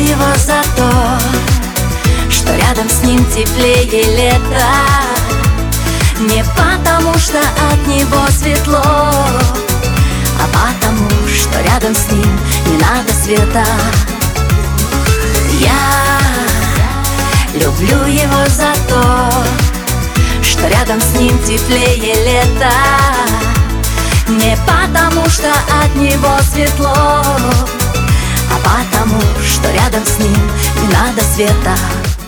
его за то, что рядом с ним теплее лето. Не потому, что от него светло, а потому, что рядом с ним не надо света. Я люблю его за то, что рядом с ним теплее лето. Не потому, что от него светло, а потому, что рядом с ним не надо света.